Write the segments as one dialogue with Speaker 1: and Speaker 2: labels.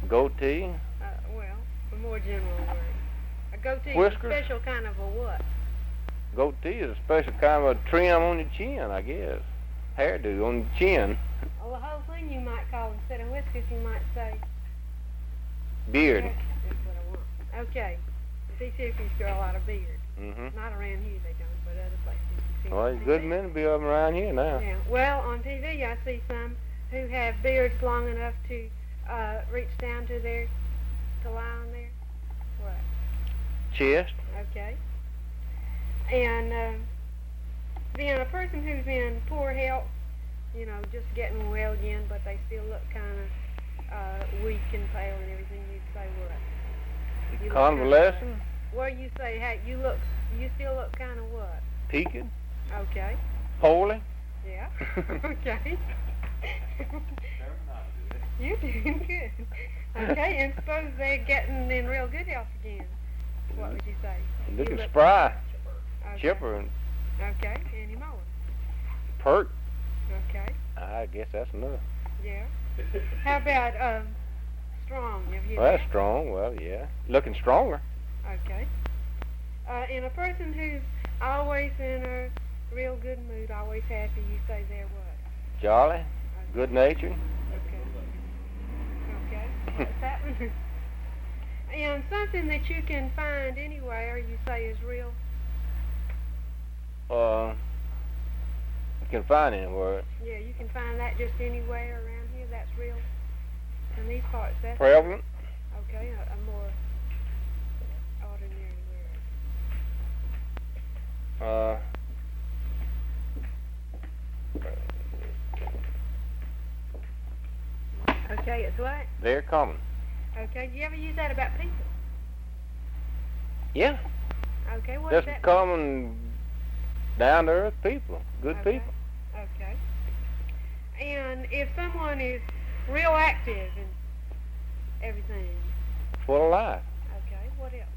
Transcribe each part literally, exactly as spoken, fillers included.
Speaker 1: goatee?
Speaker 2: Uh, well, a more general word. A goatee
Speaker 1: Whiskers?
Speaker 2: is a special kind of a what?
Speaker 1: Goatee is a special kind of a trim on your chin, I guess. Hairdo on your chin.
Speaker 2: Well, the whole thing you might call, instead of whiskers, you might say...
Speaker 1: Beard.
Speaker 2: That's what I want. Okay. These hippies grow a lot of beard.
Speaker 1: Mm-hmm.
Speaker 2: Not around here they don't, but other places you see.
Speaker 1: Well, there's a good many of them around here now.
Speaker 2: Yeah. Well, on T V I see some who have beards long enough to uh, reach down to their, to lie on their, what?
Speaker 1: Chest.
Speaker 2: Okay. And uh, then a person who's in poor health, you know, just getting well again, but they still look kind of uh, weak and pale and everything, you'd say what? You
Speaker 1: Convalescent.
Speaker 2: Well, you say, hey, you look, you still look kind of what?
Speaker 1: Peaked.
Speaker 2: Okay.
Speaker 1: Holy.
Speaker 2: Yeah. Okay. You're doing good. Okay, and suppose they're getting in real good health again. What would you say?
Speaker 1: Looking
Speaker 2: you look
Speaker 1: spry.
Speaker 2: Okay.
Speaker 1: Chipper and
Speaker 2: Okay, any more?
Speaker 1: pert.
Speaker 2: Okay,
Speaker 1: I guess that's enough.
Speaker 2: yeah. How about um, strong? Have you
Speaker 1: Well, that's strong. Well, yeah. Looking stronger.
Speaker 2: Okay. Uh, and a person who's always in a real good mood, always happy, you say they're what?
Speaker 1: Jolly.
Speaker 2: Okay.
Speaker 1: Good natured.
Speaker 2: Okay. Okay. What's that one? And something that you can find anywhere, you say is real?
Speaker 1: Uh, you can find anywhere.
Speaker 2: Yeah, you can find that just anywhere around here. That's real. In these parts, that's
Speaker 1: Prevalent.
Speaker 2: okay. A, a more ordinary word.
Speaker 1: Uh,
Speaker 2: Okay, it's what?
Speaker 1: they're common.
Speaker 2: Okay, do you ever use that about people?
Speaker 1: Yeah.
Speaker 2: Okay, what
Speaker 1: Just
Speaker 2: does that
Speaker 1: common, down to earth people. Good
Speaker 2: Okay.
Speaker 1: people.
Speaker 2: Okay. And if someone is real active and everything,
Speaker 1: Full of life.
Speaker 2: okay, what else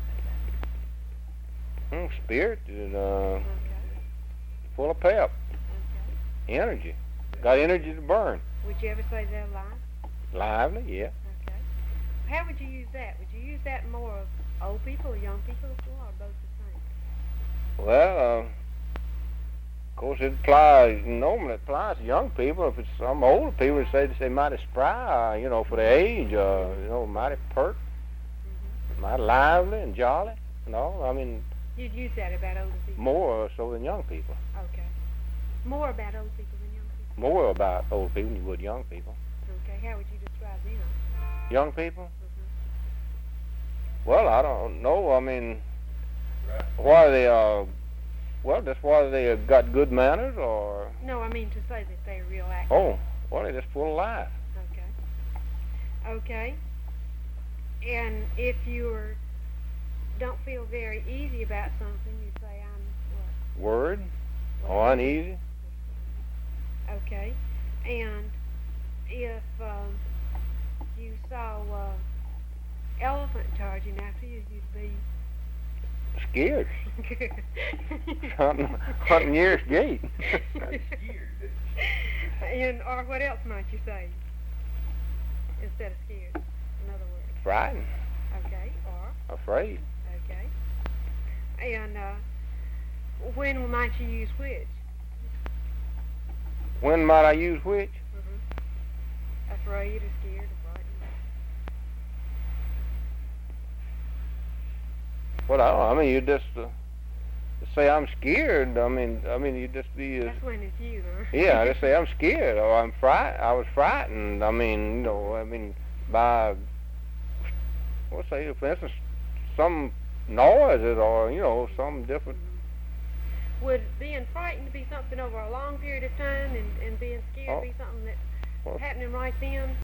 Speaker 1: Mm, spirit. And, uh,
Speaker 2: would you say?
Speaker 1: full of pep.
Speaker 2: Okay,
Speaker 1: Energy. Got energy to burn.
Speaker 2: okay. Would you ever say they're alive?
Speaker 1: Lively, yeah.
Speaker 2: Okay. How would you use that? Would you use that more of old people or young people or both the same?
Speaker 1: Well, uh, of course it applies, normally it applies to young people. If it's some older people, it say they mighty spry, uh, you know, for their age, uh, you know, mighty pert,
Speaker 2: Mm-hmm.
Speaker 1: mighty lively and jolly. No, I mean,
Speaker 2: You'd use that about older people?
Speaker 1: more so than young people.
Speaker 2: Okay. More about old people than young people?
Speaker 1: More about old people than you would young people.
Speaker 2: Okay, how would you describe them?
Speaker 1: Young people?
Speaker 2: Mm-hmm.
Speaker 1: Well, I don't know. I mean, why they, uh, well, that's why they uh, got good manners, or,
Speaker 2: No, I mean to say that they're real active.
Speaker 1: oh, well, they just full of life.
Speaker 2: Okay. Okay. And if you don't feel very easy about something, you say, I'm what?
Speaker 1: Word,
Speaker 2: What
Speaker 1: or
Speaker 2: is it?
Speaker 1: uneasy.
Speaker 2: Okay. And if um, you saw uh, elephant charging after you, you'd be
Speaker 1: Scared. Hunting, hunting nearest gate.
Speaker 2: And or what else might you say instead of scared? Another word.
Speaker 1: Frightened.
Speaker 2: Okay. Or
Speaker 1: Afraid.
Speaker 2: okay. And uh, when might you use which?
Speaker 1: When might I use which?
Speaker 2: Mm-hmm. Afraid or scared or frightened?
Speaker 1: Well, I don't know. I mean, you just uh, say I'm scared. I mean, I mean, you just be. Uh,
Speaker 2: That's when it's you, huh?
Speaker 1: yeah, I just say I'm scared or I'm fright. I was frightened. I mean, you know, I mean, by. Let's say, for instance, some noises or you know some different.
Speaker 2: Would being frightened be something over a long period of time and, and being scared
Speaker 1: Oh.
Speaker 2: be something that's
Speaker 1: Well,
Speaker 2: happening right then?